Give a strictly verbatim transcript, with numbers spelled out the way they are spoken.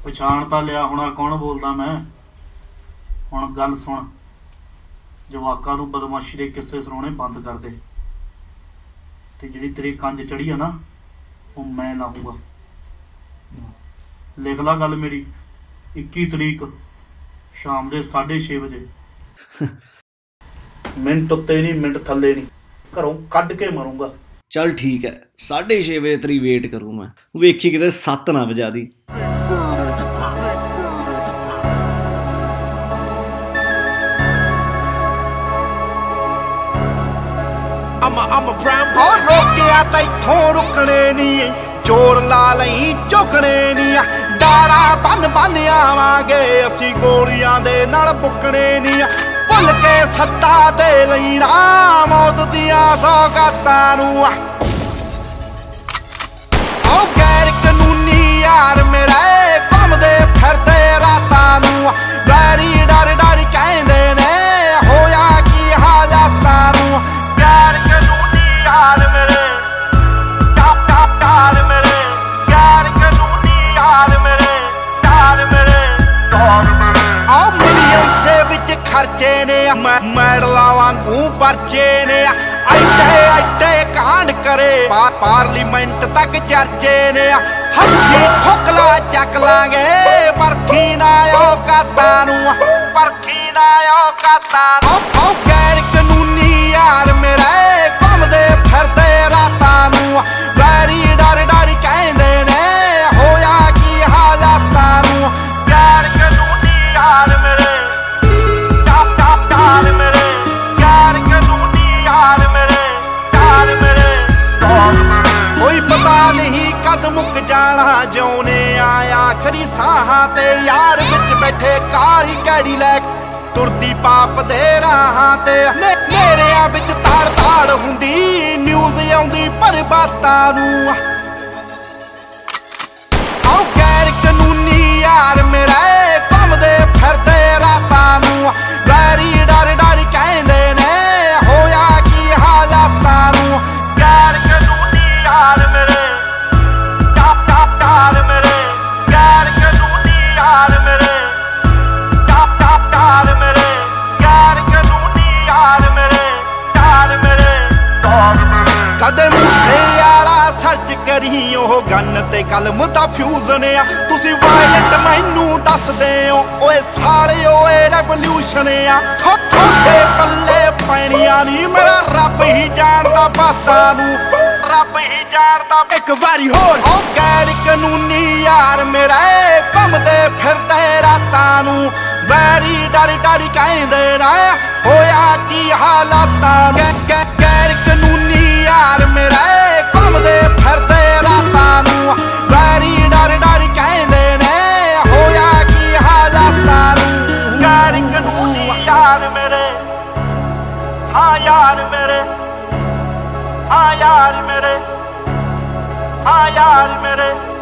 पछाण तां लिया होना कौन बोलदा मैं। हुण गल सुण, जवाकां नूं बदमाशी दे किस्से सुणाउणे बंद कर दे ते जिहड़ी तेरी कंज चढ़ी है ना वो मैं लाऊंगा। लिख ला गल मेरी, इक्की तरीक शाम के साढ़े छे बजे मिनट उत्ते नहीं मिनट थल्ले नहीं, घरों कढ के मरूंगा। चल ठीक है, साढ़े छे बजे तेरी वेट करूँ मैं, वेखी किते सत्त ना बजा दी। रोकिया तैथों रुकने नहीं, जोर ला लई झुकने नहीं, डारा बन बन आवांगे असी गोलियां दे नाल बुकने नहीं, भुल के सत्ता दे लई ना मौत दियां सौगातां नूं। ओ गैर कानूनी यार मेरे घुमदे फिरदे रातां नूं, बैरी डर डर कहंदे ने होया की हालातां नूं। गैर कानूनी यार मेरे यार मेरे यार कानूनी यार मेरे यार मेरे यार मेरे आ मिलियंस दे विच खर्चे ने, मैडलां वांगू परचे ने, ऐडे ऐडे कांड करे पार्लीमेंट तक चर्चे ने, हत्थी ठोकला चक लांगे परखी ना औकातां नूं, परखी ना औकातां नूं। ओ गैर कानूनी यार मेरे घुमदे फिरदे रातां नूं, बैरी डर डर कहंदे ने होया की हालातां नूं। गैर कानूनी यार मेरे यार मेरे यार कानूनी यार मेरे यार मेरे यार मेरे कोई पता नहीं कद मुक जाना जिउने आया आखरी साहां ते, यार विच बैठे काली कैड़ी लै तुरदी पाप दे राहां ते, मेरेयां विच ताड़ ताड़ हुंदी न्यूज़ आउंदी पर बातां नूं। आओ गैर कानूनी यार मेरे घुमदे फिरदे रातां नूं, बैरी डर डर कहंदे ने होया की हालातां नूं। गैर कानूनी यार मेरे यार मेरे यार कानूनी यार मेरे यार मेरे यार कानूनी यार मेरे यार मेरे यार मेरे कदे मूसे आला सर्च करी ओह गन ते कलम दा फ्यूजन आ, तुसी वायलेंट मैनू दसदे हो ओए साले ओए रेवोल्यूशन आ। थोड़े पल्ले पैणियां नी मेरा रब ही जानदा बातां नूं, रब ही जानदा। एक वारी होर ओ गैर कानूनी यार मेरे घुमदे फिरदे रातां नूं, बैरी डर डर कहंदे ने होया की हालातां नूं। गैर कानूनी यार मेरे घुमदे फिरदे रातां नूं, बैरी डर डर कहंदे ने होया की हालातां नूं। गैर कानूनी यार मेरे हाँ यार मेरे हाँ यार मेरे हाँ यार मेरे